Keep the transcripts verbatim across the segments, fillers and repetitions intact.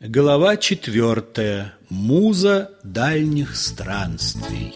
Глава четвертая. Муза дальних странствий.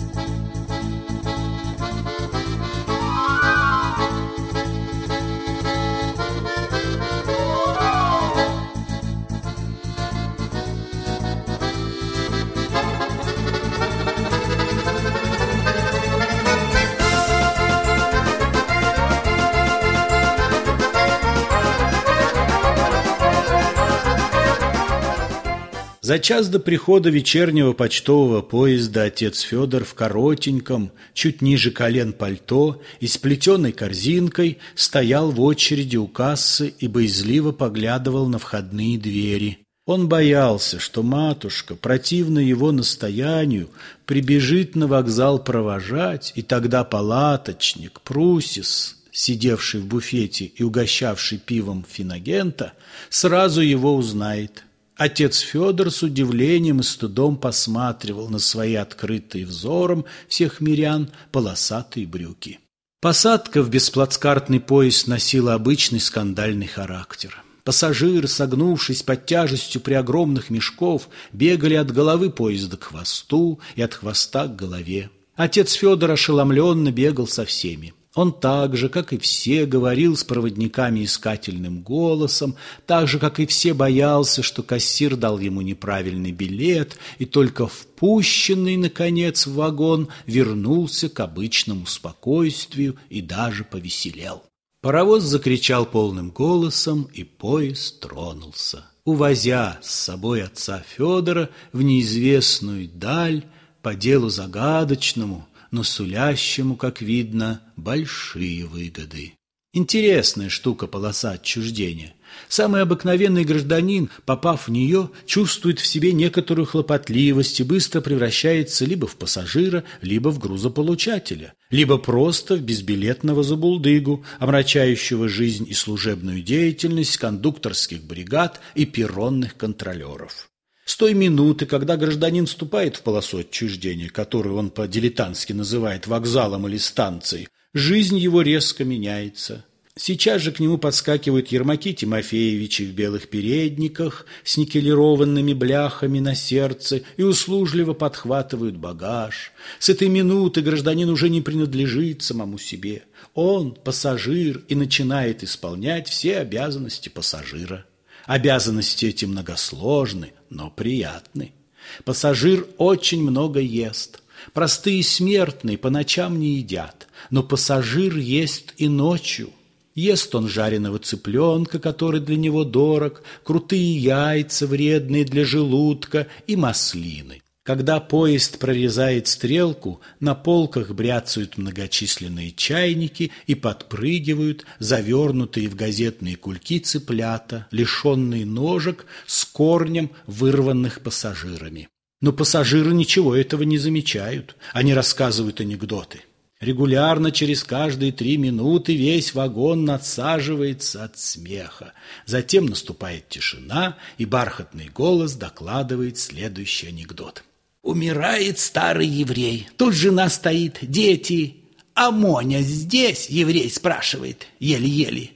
За час до прихода вечернего почтового поезда отец Федор в коротеньком, чуть ниже колен пальто и с плетеной корзинкой стоял в очереди у кассы и боязливо поглядывал на входные двери. Он боялся, что матушка, противно его настоянию, прибежит на вокзал провожать, и тогда палаточник Прусис, сидевший в буфете и угощавший пивом Финагента, сразу его узнает. Отец Федор с удивлением и стыдом посматривал на свои открытые взором всех мирян полосатые брюки. Посадка в бесплацкартный поезд носила обычный скандальный характер. Пассажиры, согнувшись под тяжестью преогромных мешков, бегали от головы поезда к хвосту и от хвоста к голове. Отец Федор ошеломленно бегал со всеми. Он так же, как и все, говорил с проводниками искательным голосом, так же, как и все, боялся, что кассир дал ему неправильный билет, и только впущенный, наконец, в вагон вернулся к обычному спокойствию и даже повеселел. Паровоз закричал полным голосом, и поезд тронулся, увозя с собой отца Федора в неизвестную даль по делу загадочному, но сулящему, как видно, большие выгоды. Интересная штука полоса отчуждения. Самый обыкновенный гражданин, попав в нее, чувствует в себе некоторую хлопотливость и быстро превращается либо в пассажира, либо в грузополучателя, либо просто в безбилетного забулдыгу, омрачающего жизнь и служебную деятельность кондукторских бригад и перронных контролеров. С той минуты, когда гражданин вступает в полосу отчуждения, которую он по-дилетантски называет вокзалом или станцией, жизнь его резко меняется. Сейчас же к нему подскакивают Ермаки Тимофеевичи в белых передниках с никелированными бляхами на сердце и услужливо подхватывают багаж. С этой минуты гражданин уже не принадлежит самому себе. Он пассажир и начинает исполнять все обязанности пассажира. Обязанности эти многосложны, но приятны. Пассажир очень много ест. Простые смертные по ночам не едят, но пассажир ест и ночью. Ест он жареного цыпленка, который для него дорог, крутые яйца, вредные для желудка, и маслины. Когда поезд прорезает стрелку, на полках бряцают многочисленные чайники и подпрыгивают завернутые в газетные кульки цыплята, лишенные ножек, с корнем, вырванных пассажирами. Но пассажиры ничего этого не замечают, они рассказывают анекдоты. Регулярно через каждые три минуты весь вагон надсаживается от смеха. Затем наступает тишина, и бархатный голос докладывает следующий анекдот. Умирает старый еврей, тут жена стоит, дети. А Моня здесь? Еврей спрашивает, еле-еле.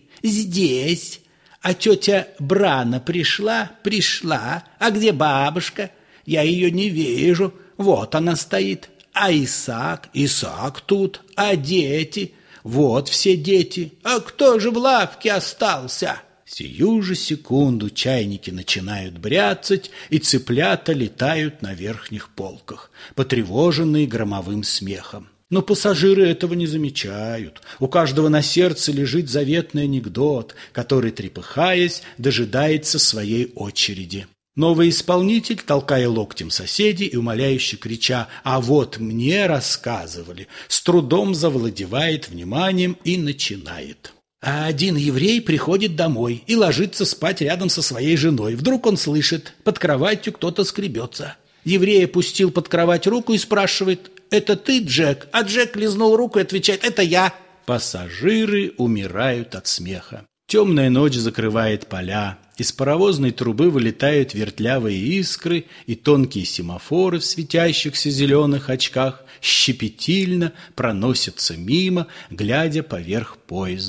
Здесь. А тетя Брана пришла? Пришла. А где бабушка? Я ее не вижу. Вот она стоит. А Исаак? Исаак тут. А дети? Вот все дети. А кто же в лавке остался? Сию же секунду чайники начинают бряцать, и цыплята летают на верхних полках, потревоженные громовым смехом. Но пассажиры этого не замечают. У каждого на сердце лежит заветный анекдот, который, трепыхаясь, дожидается своей очереди. Новый исполнитель, толкая локтем соседей и умоляюще крича «А вот мне рассказывали», с трудом завладевает вниманием и начинает. А один еврей приходит домой и ложится спать рядом со своей женой. Вдруг он слышит, под кроватью кто-то скребется. Еврей опустил под кровать руку и спрашивает «Это ты, Джек?» А Джек лизнул руку и отвечает «Это я». Пассажиры умирают от смеха. Темная ночь закрывает поля. Из паровозной трубы вылетают вертлявые искры, и тонкие семафоры в светящихся зеленых очках щепетильно проносятся мимо, глядя поверх поезда.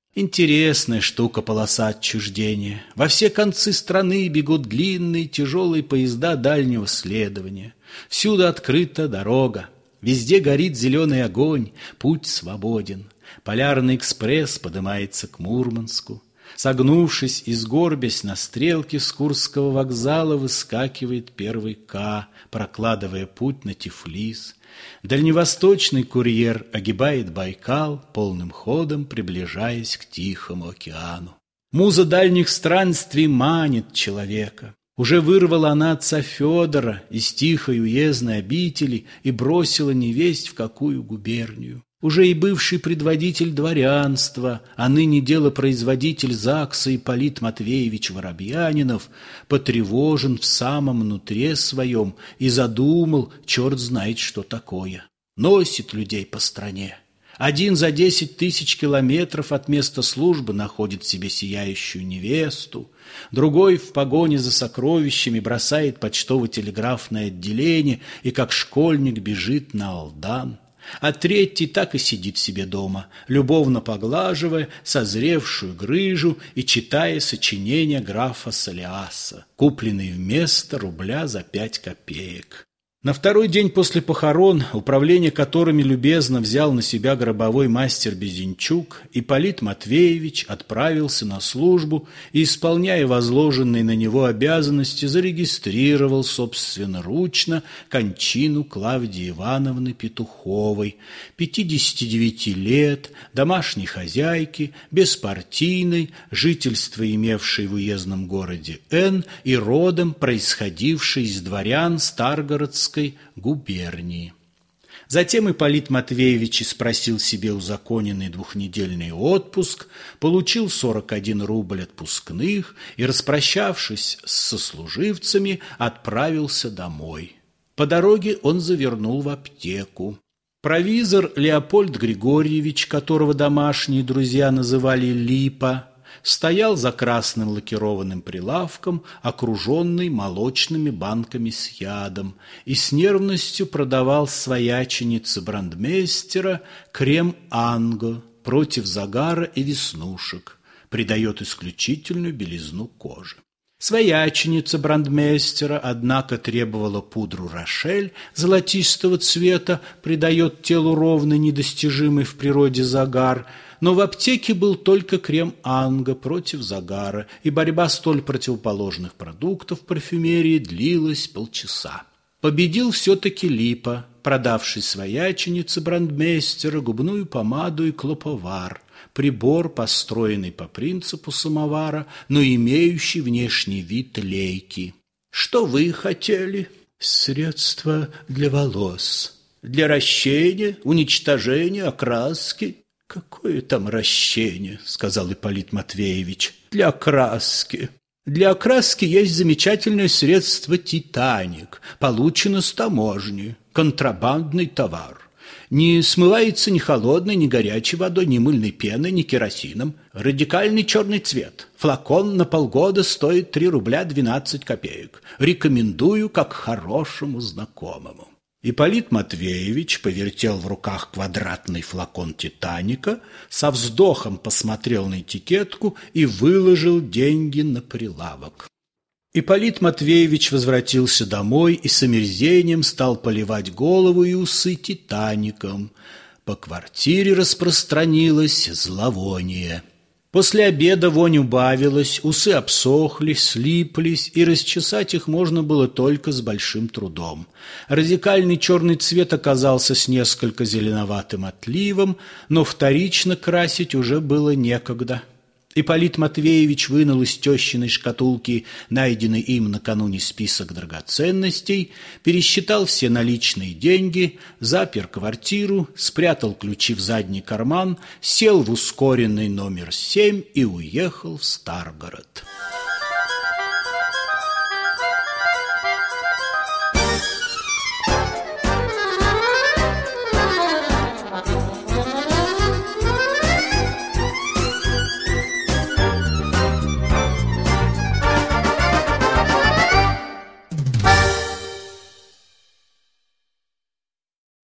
Интересная штука полоса отчуждения. Во все концы страны бегут длинные тяжелые поезда дальнего следования. Всюду открыта дорога. Везде горит зеленый огонь, путь свободен. Полярный экспресс поднимается к Мурманску. Согнувшись и сгорбясь на стрелке с Курского вокзала, выскакивает первый К, прокладывая путь на Тифлис. Дальневосточный курьер огибает Байкал, полным ходом приближаясь к Тихому океану. Муза дальних странствий манит человека. Уже вырвала она отца Федора из тихой уездной обители и бросила невесть в какую губернию. Уже и бывший предводитель дворянства, а ныне делопроизводитель ЗАГСа Ипполит Матвеевич Воробьянинов потревожен в самом нутре своем и задумал черт знает что такое. Носит людей по стране. Один за десять тысяч километров от места службы находит себе сияющую невесту, другой в погоне за сокровищами бросает почтово-телеграфное отделение и как школьник бежит на Алдан. А третий так и сидит себе дома, любовно поглаживая созревшую грыжу и читая сочинения графа Солиаса, купленные вместо рубля за пять копеек. На второй день после похорон, управление которыми любезно взял на себя гробовой мастер Безенчук, Ипполит Матвеевич отправился на службу и, исполняя возложенные на него обязанности, зарегистрировал собственноручно кончину Клавдии Ивановны Петуховой, пятидесяти девяти лет, домашней хозяйки, беспартийной, жительство имевшей в уездном городе Н и родом происходившей из дворян Старгородской губернии. Затем Ипполит Матвеевич спросил себе узаконенный двухнедельный отпуск, получил сорок один рубль отпускных и, распрощавшись с сослуживцами, отправился домой. По дороге он завернул в аптеку. Провизор Леопольд Григорьевич, которого домашние друзья называли Липа, стоял за красным лакированным прилавком, окруженный молочными банками с ядом, и с нервностью продавал свояченице брандмейстера крем «Анго» против загара и веснушек, придает исключительную белизну кожи. Свояченица брандмейстера, однако, требовала пудру «Рошель» золотистого цвета, придает телу ровный, недостижимый в природе загар, но в аптеке был только крем «Анго» против загара, и борьба столь противоположных продуктов парфюмерии длилась полчаса. Победил все-таки Липа, продавший свояченице брандмейстера губную помаду и клоповар, прибор, построенный по принципу самовара, но имеющий внешний вид лейки. «Что вы хотели?» «Средства для волос». «Для ращения, уничтожения, окраски?» «Какое там ращение?» — сказал Ипполит Матвеевич. «Для окраски». «Для окраски есть замечательное средство «Титаник», получено с таможни, контрабандный товар. Не смывается ни холодной, ни горячей водой, ни мыльной пеной, ни керосином. Радикальный черный цвет. Флакон на полгода стоит три рубля двенадцать копеек. Рекомендую как хорошему знакомому». Ипполит Матвеевич повертел в руках квадратный флакон «Титаника», со вздохом посмотрел на этикетку и выложил деньги на прилавок. Ипполит Матвеевич возвратился домой и с омерзением стал поливать голову и усы «Титаником». По квартире распространилось зловоние. После обеда вонь убавилась, усы обсохли, слиплись, и расчесать их можно было только с большим трудом. Радикальный черный цвет оказался с несколько зеленоватым отливом, но вторично красить уже было некогда. Ипполит Матвеевич вынул из тещиной шкатулки найденный им накануне список драгоценностей, пересчитал все наличные деньги, запер квартиру, спрятал ключи в задний карман, сел в ускоренный номер семь и уехал в Старгород.